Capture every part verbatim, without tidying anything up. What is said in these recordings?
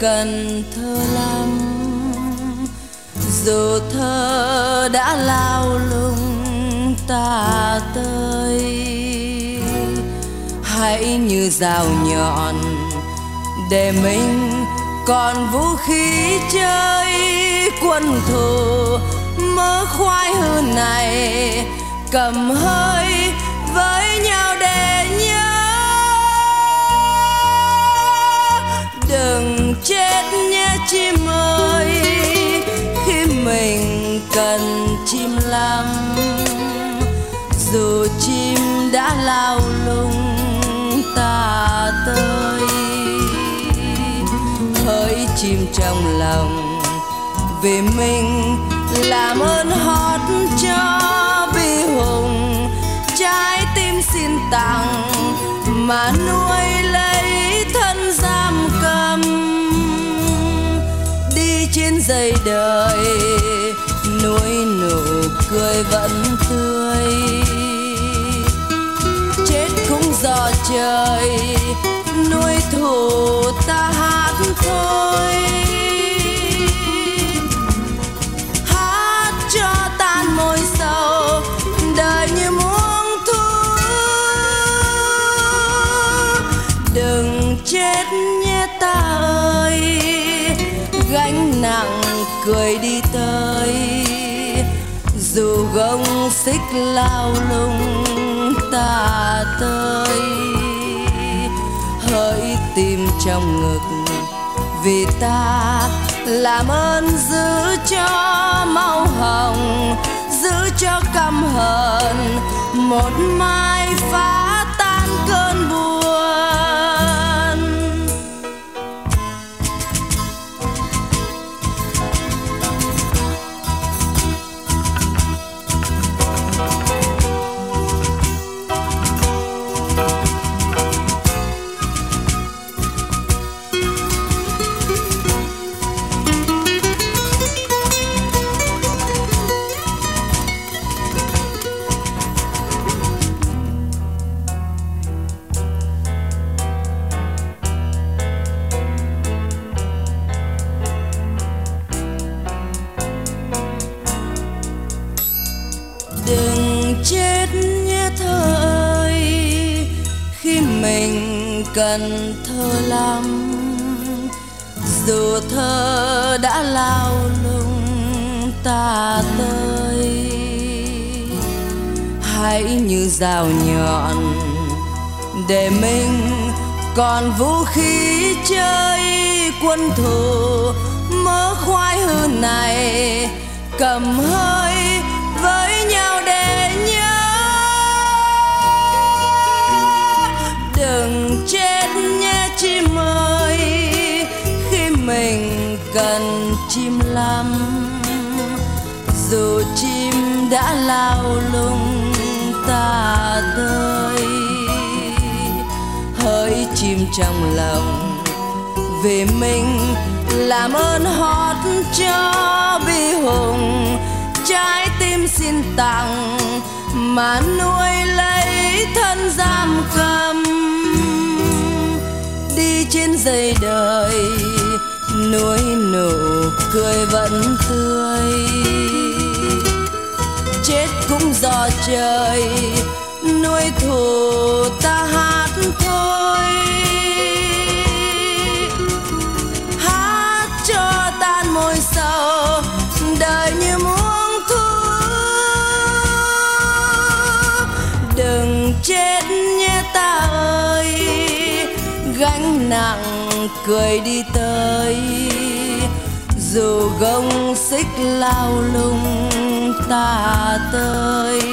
cần thơ lắm, dù thơ đã lao lung ta tới. Hãy như dao nhọn để mình còn vũ khí chơi quân thù. Mớ khoái hư này cầm hơi với nhau để nhớ. Đừng chết nhé chim ơi, khi mình cần chim lắm, dù chim đã lao lung ta tới. Hỡi chim trong lòng, vì mình làm ơn hót cho bi hùng. Trái tim xin tặng mà nuôi lấy thân giam cầm. Đi trên dây đời nuôi nụ cười vẫn tươi. Chết cũng do trời nuôi thù ta hát thôi. Hát cho tan môi sầu đời như muông thu. Đừng chết nhé ta ơi, gánh nặng cười đi tới. Dù gông xích lao lung ta tới. Hỡi tim trong ngực, vì ta làm ơn giữ cho màu hồng, giữ cho căm hờn một mai phá tan cơn buồn. Đừng chết nhé thơ ơi, khi mình cần thơ lắm, dù thơ đã lao lung ta tới. Hãy như dao nhọn để mình còn vũ khí chơi quân thù. Mớ khoái hư này cầm hơi với nhau để nhớ. Đừng chết nhé chim ơi, khi mình cần chim lắm, dù chim đã lao lung ta tới. Hỡi chim trong lòng, vì mình làm ơn hót cho bi hùng. Trái tim xin tặng mà nuôi lấy thân giam cầm. Đi trên dây đời nuôi nụ cười vẫn tươi. Chết cũng do trời nuôi thù ta hát thôi. Hát cho tan môi sầu đời như muông thu. Đừng chết nhé ta ơi, gánh nặng cười đi tới. Dù gông xích lao lung ta tới.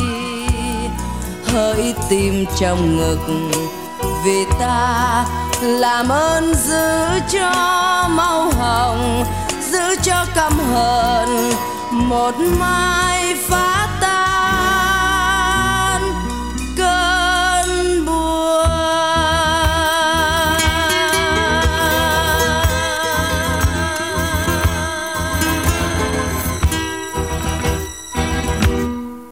Hỡi tim trong ngực, vì ta làm ơn giữ cho màu hồng, giữ cho căm hờn một mai